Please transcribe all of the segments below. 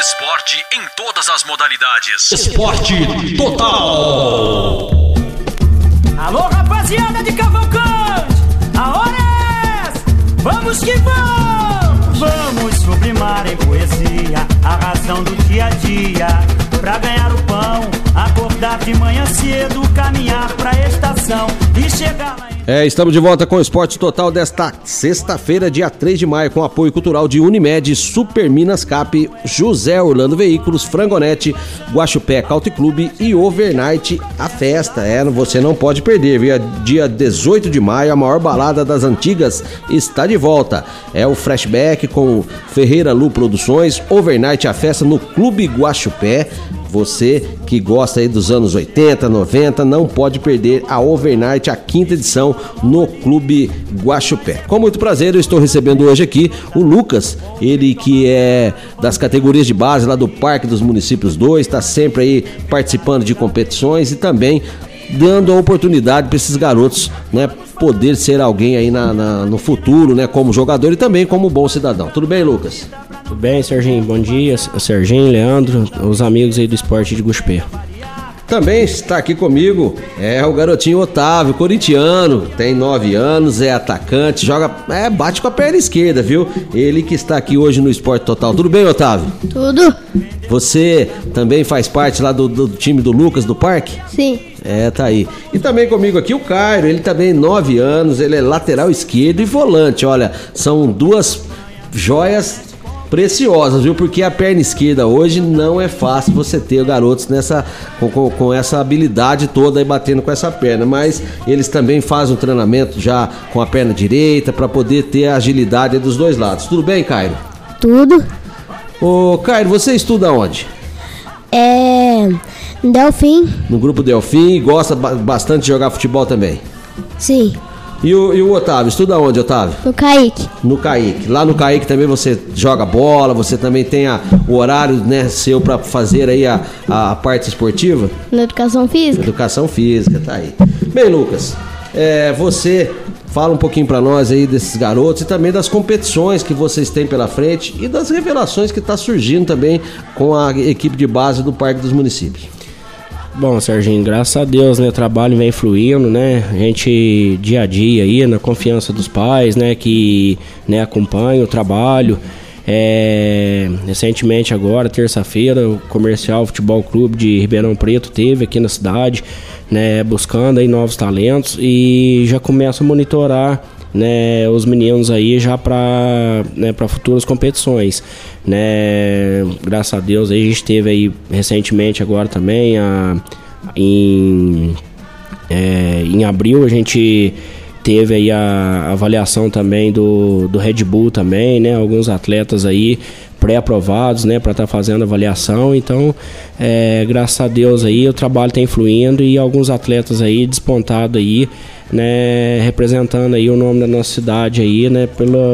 Esporte em todas as modalidades. Esporte total. Alô, rapaziada de Cavalcante, a hora é essa, vamos que vamos! Vamos sublimar em poesia a razão do dia a dia, pra ganhar o pão, acordar de manhã cedo, caminhar pra estação e chegar lá em... Estamos de volta com o Esporte Total desta sexta-feira, dia 3 de maio, com apoio cultural de Unimed, Super Minas Cap, José Orlando Veículos, Frangonete, Guaxupé Country Club e Overnight, a festa. Você não pode perder, viu? Dia 18 de maio, a maior balada das antigas está de volta. É o Flashback com Ferreira Lu Produções, Overnight, a festa no Clube Guaxupé. Você que gosta aí dos anos 80, 90, não pode perder a Overnight, a 5ª edição no Clube Guaxupé. Com muito prazer, eu estou recebendo hoje aqui o Lucas, ele que é das categorias de base lá do Parque dos Municípios 2, está sempre aí participando de competições e também dando a oportunidade para esses garotos, né, poder ser alguém aí no futuro, né, como jogador e também como bom cidadão. Tudo bem, Lucas? Tudo bem, Serginho? Bom dia, Serginho, Leandro, os amigos aí do esporte de Guaxupé. Também está aqui comigo o garotinho Otávio, corintiano, tem 9 anos, é atacante, joga, bate com a perna esquerda, viu? Ele que está aqui hoje no Esporte Total. Tudo bem, Otávio? Tudo. Você também faz parte lá do time do Lucas, do Parque? Sim. Tá aí. E também comigo aqui o Cairo, ele também 9 anos, ele é lateral esquerdo e volante, olha, são duas joias preciosas, viu? Porque a perna esquerda hoje não é fácil você ter garotos com essa habilidade toda aí batendo com essa perna, mas eles também fazem um treinamento já com a perna direita para poder ter a agilidade dos dois lados. Tudo bem, Cairo? Tudo. Ô, Cairo, você estuda onde? Delfim. No grupo Delfim, e gosta bastante de jogar futebol também? Sim. E o Otávio, estuda onde, Otávio? No Kaique. No Kaique. Lá no Kaique também você joga bola, você também tem o horário, né, seu para fazer aí a parte esportiva? Na educação física. Educação física, tá aí. Bem, Lucas, você fala um pouquinho para nós aí desses garotos e também das competições que vocês têm pela frente e das revelações que tá surgindo também com a equipe de base do Parque dos Municípios. Bom, Serginho, graças a Deus, né, o trabalho vem fluindo, né, a gente dia a dia aí, na confiança dos pais, né, que, né, acompanham o trabalho. Recentemente agora, terça-feira, o Comercial Futebol Clube de Ribeirão Preto teve aqui na cidade, né, buscando aí novos talentos e já começa a monitorar, né, os meninos aí já para futuras competições, né? Graças a Deus aí a gente teve aí recentemente agora também em abril a gente teve aí a avaliação também do Red Bull também, né? Alguns atletas aí pré-aprovados, né, para estar fazendo avaliação. Então, graças a Deus aí o trabalho está influindo e alguns atletas aí despontados aí, né, representando aí o nome da nossa cidade aí, né,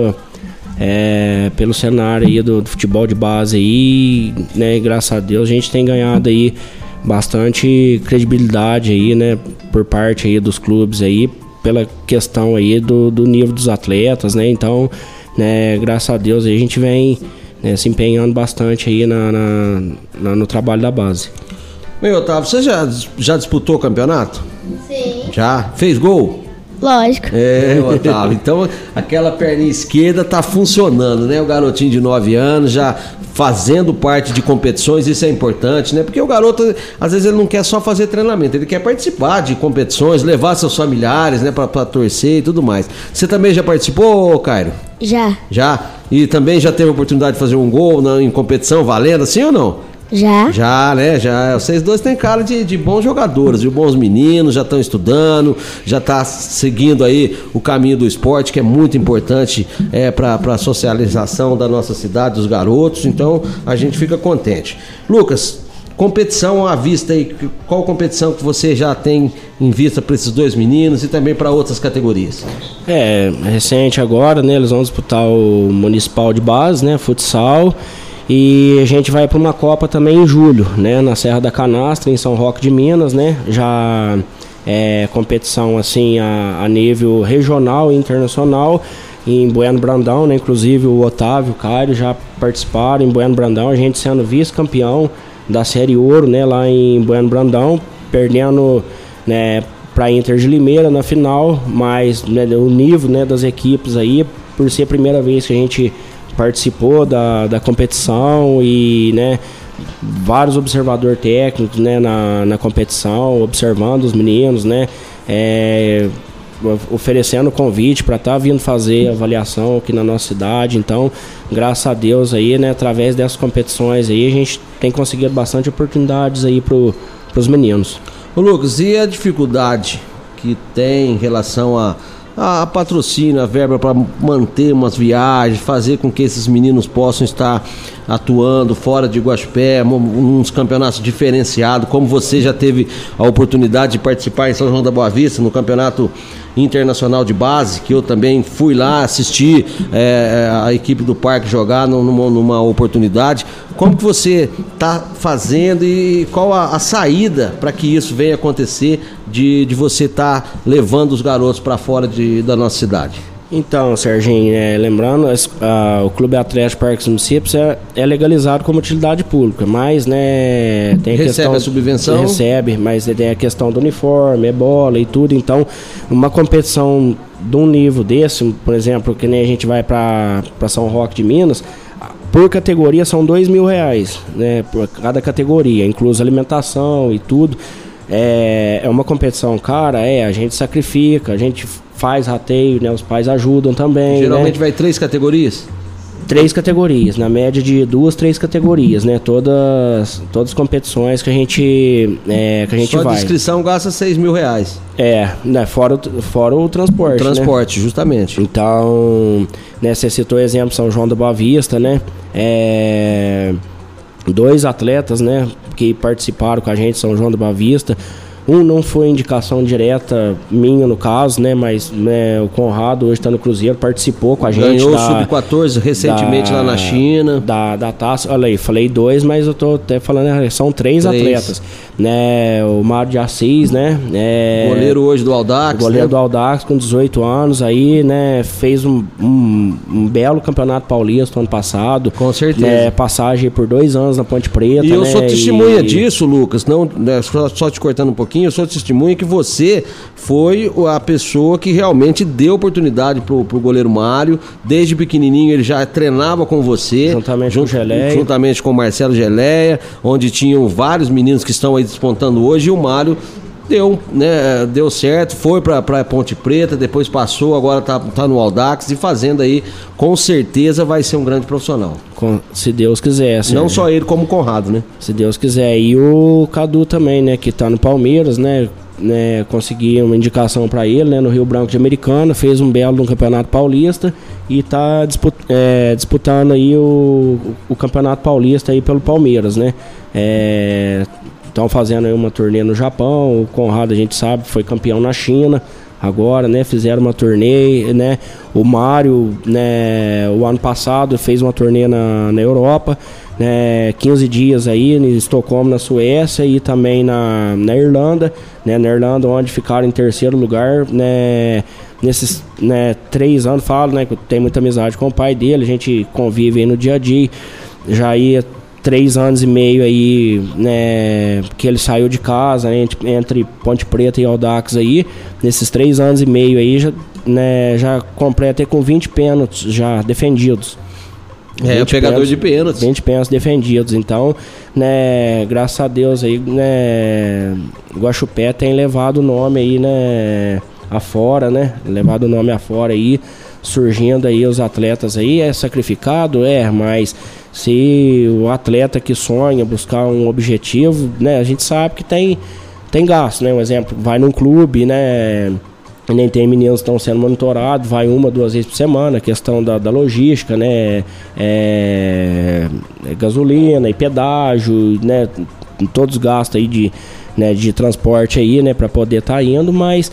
pelo cenário aí do futebol de base aí, né, e graças a Deus a gente tem ganhado aí bastante credibilidade aí, né, por parte aí dos clubes aí, pela questão aí do nível dos atletas, né, então, né, graças a Deus aí a gente vem, né, se empenhando bastante aí no trabalho da base. Bem, Otávio, você já disputou o campeonato? Sim. Já? Fez gol? Lógico. Otávio, então aquela perninha esquerda tá funcionando, né? O garotinho de 9 anos já fazendo parte de competições, isso é importante, né? Porque o garoto, às vezes ele não quer só fazer treinamento, ele quer participar de competições, levar seus familiares, né, pra torcer e tudo mais. Você também já participou, Cairo? Já. Já? E também já teve a oportunidade de fazer um gol em competição valendo, assim ou não? Já. Já, né? Já. Vocês dois têm cara de bons jogadores, de bons meninos, já estão estudando, já tá seguindo aí o caminho do esporte, que é muito importante para a socialização da nossa cidade, dos garotos. Então, a gente fica contente. Lucas, competição à vista aí, qual competição que você já tem em vista para esses dois meninos e também para outras categorias? Recente agora, né? Eles vão disputar o Municipal de Base, né? Futsal. E a gente vai para uma Copa também em julho, né, na Serra da Canastra, em São Roque de Minas, né, já competição assim a nível regional e internacional, em Bueno Brandão, né? Inclusive o Otávio, o Caio já participaram em Bueno Brandão, a gente sendo vice-campeão da Série Ouro, né? Lá em Bueno Brandão, perdendo, né, para Inter de Limeira na final, mas, né, o nível, né, das equipes aí, por ser a primeira vez que a gente participou da competição e, né, vários observadores técnicos, né, na competição, observando os meninos, né, oferecendo convite para estar vindo fazer avaliação aqui na nossa cidade. Então, graças a Deus aí, né, através dessas competições aí, a gente tem conseguido bastante oportunidades aí pros meninos. Ô Lucas, e a dificuldade que tem em relação a patrocínio, a verba para manter umas viagens, fazer com que esses meninos possam estar atuando fora de Guaxupé, uns campeonatos diferenciados, como você já teve a oportunidade de participar em São João da Boa Vista, no campeonato internacional de base, que eu também fui lá assistir a equipe do Parque jogar numa oportunidade. Como que você está fazendo e qual a saída para que isso venha acontecer, de você estar levando os garotos para fora da nossa cidade? Então, Serginho, lembrando, o Clube Atlético Parques Municípios é legalizado como utilidade pública, mas, né, tem a questão... Recebe a subvenção? Recebe, mas tem a questão do uniforme, bola e tudo. Então, uma competição de um nível desse, por exemplo, que nem a gente vai para São Roque de Minas, por categoria são R$2.000, né, por cada categoria, incluso alimentação e tudo. É uma competição cara, a gente sacrifica, a gente faz rateio, né, os pais ajudam também. Geralmente, né, vai 3 categorias? 3 categorias, na média de 2, 3 categorias, né? Todas as competições que a gente Só vai. Só a inscrição gasta R$6.000. Né? Fora o transporte. O transporte, né? Justamente. Então, né, você citou o exemplo São João da Boa Vista, né? 2 atletas, né, que participaram com a gente, São João da Boa Vista. Um não foi indicação direta minha, no caso, né, mas, né, o Conrado hoje está no Cruzeiro, participou com a gente. Ganhou o Sub-14 recentemente lá na China. Da taça, olha aí, falei 2, mas eu tô até falando, são 3 atletas. Né, o Mário de Assis, né? Goleiro hoje do Audax. Goleiro, né, do Audax, com 18 anos, aí, né, fez um belo campeonato paulista ano passado. Com certeza. Né, passagem por 2 anos na Ponte Preta. E eu, né, sou testemunha disso, Lucas, não, né, só te cortando um pouquinho, eu sou testemunha que você foi a pessoa que realmente deu oportunidade pro goleiro Mário. Desde pequenininho ele já treinava com você. Juntamente com o Geleia. Juntamente com o Marcelo Geleia, onde tinham vários meninos que estão aí despontando hoje, e o Mário deu certo, foi para Ponte Preta, depois passou, agora tá no Audax e fazendo aí, com certeza vai ser um grande profissional. Se Deus quiser. Não só ele, como o Conrado, né? Se Deus quiser. E o Cadu também, né, que tá no Palmeiras, né, consegui uma indicação para ele, né, no Rio Branco de Americana, fez um belo no Campeonato Paulista e tá disputando aí o Campeonato Paulista aí pelo Palmeiras, né? Estão fazendo aí uma turnê no Japão. O Conrado, a gente sabe, foi campeão na China agora, né? Fizeram uma turnê, né? O Mário, né, o ano passado fez uma turnê na Europa, né? 15 dias aí em Estocolmo, na Suécia, e também na Irlanda, né? Na Irlanda, onde ficaram em 3º lugar, né? Nesses, né, 3 anos, falo, né, que eu tenho muita amizade com o pai dele, a gente convive aí no dia a dia. Já ia 3 anos e meio aí, né, que ele saiu de casa, né, entre Ponte Preta e Audax aí. Nesses 3 anos e meio aí, já completa com 20 pênaltis já defendidos. O pegador de pênaltis. 20 pênaltis defendidos. Então, né, graças a Deus aí, né, Guaxupé tem levado o nome aí, né, afora, né, levado o nome afora aí, surgindo aí os atletas aí. É sacrificado, mas se o atleta que sonha buscar um objetivo, né, a gente sabe que tem gasto, né? Um exemplo, vai num clube, né, nem tem meninos que estão sendo monitorados, vai 1, 2 vezes por semana, questão da logística, né, gasolina e pedágio, né, todos os gastos aí de transporte aí, né, para poder estar indo, mas,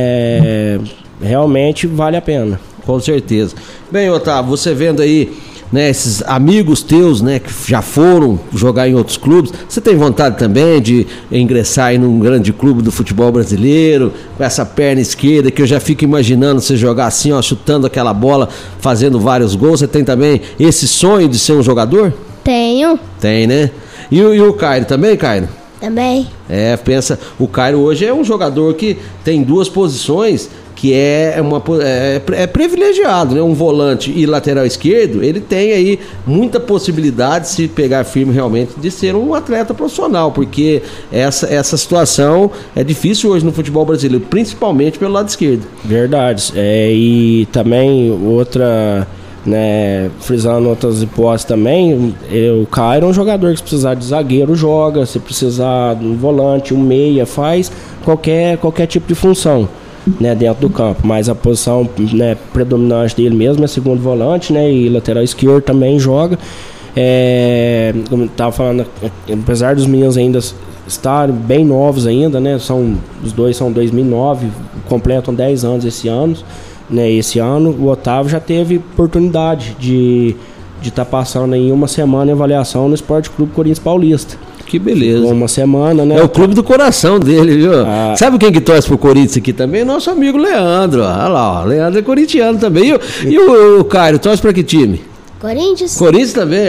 né, realmente vale a pena. Com certeza. Bem, Otávio, você vendo aí né, esses amigos teus, né, que já foram jogar em outros clubes, você tem vontade também de ingressar em um grande clube do futebol brasileiro, com essa perna esquerda, que eu já fico imaginando você jogar assim, ó, chutando aquela bola, fazendo vários gols? Você tem também esse sonho de ser um jogador? Tenho. Tem, né? E o Cairo também, Cairo? Também. Pensa, o Cairo hoje é um jogador que tem duas posições, que é privilegiado, né? Um volante e lateral esquerdo, ele tem aí muita possibilidade, se pegar firme realmente, de ser um atleta profissional, porque essa situação é difícil hoje no futebol brasileiro, principalmente pelo lado esquerdo. Verdade. E também outra, né, frisando outras hipóteses também, o Cairo é um jogador que, se precisar de zagueiro, joga, se precisar de um volante, um meia, faz qualquer tipo de função, né, dentro do campo, mas a posição, né, predominante dele mesmo é segundo volante, né, e lateral esquerdo também joga. Como eu estava falando, apesar dos meninos ainda estarem bem novos ainda, né, os dois são 2009, completam 10 anos esse ano, né, o Otávio já teve oportunidade de estar passando aí uma semana em avaliação no Esporte Clube Corinthians Paulista. Que beleza. Ficou uma semana, né? É o clube do coração dele, viu? Sabe quem que torce pro Corinthians aqui também? Nosso amigo Leandro. Olha lá, ó. Leandro é corintiano também. E o Cairo, torce pra que time? Corinthians. Corinthians também?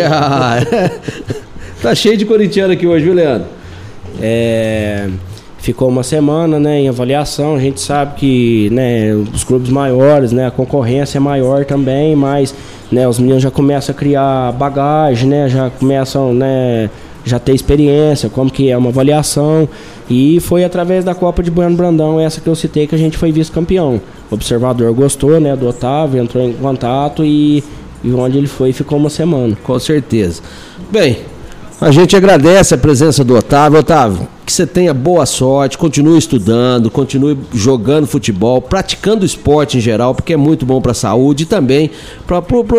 Tá cheio de corintiano aqui hoje, viu, Leandro? Ficou uma semana, né, em avaliação. A gente sabe que, né, os clubes maiores, né, a concorrência é maior também, mas, né, os meninos já começam a criar bagagem, né, já começam, né, já ter experiência, como que é uma avaliação, e foi através da Copa de Bueno Brandão, essa que eu citei, que a gente foi vice-campeão. O observador gostou, né, do Otávio, entrou em contato e onde ele foi, ficou uma semana. Com certeza. Bem, a gente agradece a presença do Otávio. Otávio, que você tenha boa sorte, continue estudando, continue jogando futebol, praticando esporte em geral, porque é muito bom para a saúde e também para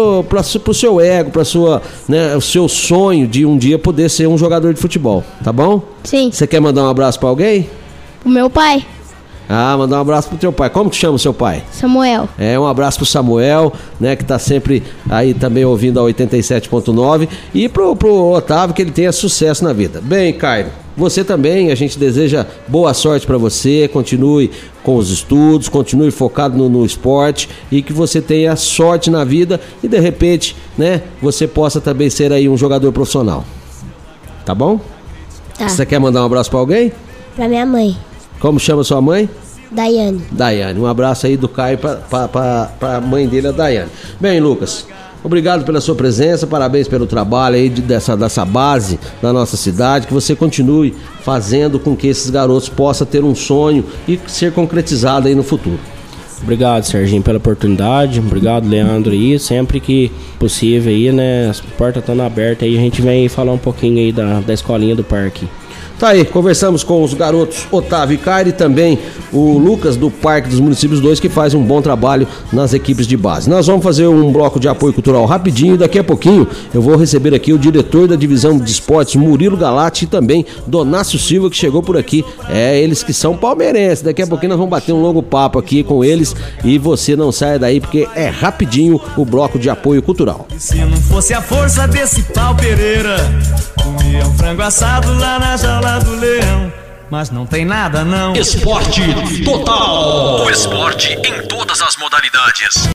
o seu ego, para o seu sonho de um dia poder ser um jogador de futebol, tá bom? Sim. Você quer mandar um abraço para alguém? O meu pai. Mandar um abraço pro teu pai. Como que chama o seu pai? Samuel. Um abraço pro Samuel, né, que tá sempre aí também ouvindo a 87.9, e pro Otávio, que ele tenha sucesso na vida. Bem, Cairo, você também, a gente deseja boa sorte para você, continue com os estudos, continue focado no esporte, e que você tenha sorte na vida e de repente, né, você possa também ser aí um jogador profissional. Tá bom? Tá. Você quer mandar um abraço para alguém? Pra minha mãe. Como chama sua mãe? Daiane. Daiane, um abraço aí do Caio pra mãe dele, a Daiane. Bem, Lucas, obrigado pela sua presença, parabéns pelo trabalho aí dessa base da nossa cidade, que você continue fazendo com que esses garotos possam ter um sonho e ser concretizado aí no futuro. Obrigado, Serginho, pela oportunidade. Obrigado, Leandro, aí. Sempre que possível aí, né, as portas estão abertas aí, a gente vem falar um pouquinho aí da escolinha do parque. Tá aí, conversamos com os garotos Otávio e Cairo e também o Lucas do Parque dos Municípios 2, que faz um bom trabalho nas equipes de base. Nós vamos fazer um bloco de apoio cultural rapidinho, daqui a pouquinho eu vou receber aqui o diretor da divisão de esportes, Murilo Galati, e também Donácio Silva, que chegou por aqui. Eles que são palmeirenses. Daqui a pouquinho nós vamos bater um longo papo aqui com eles e você não saia daí, porque é rapidinho o bloco de apoio cultural. E se não fosse a força desse tal Pereira, comia um frango assado lá na jaula do leão. Mas não tem nada não. Esporte Total. O esporte em todas as modalidades.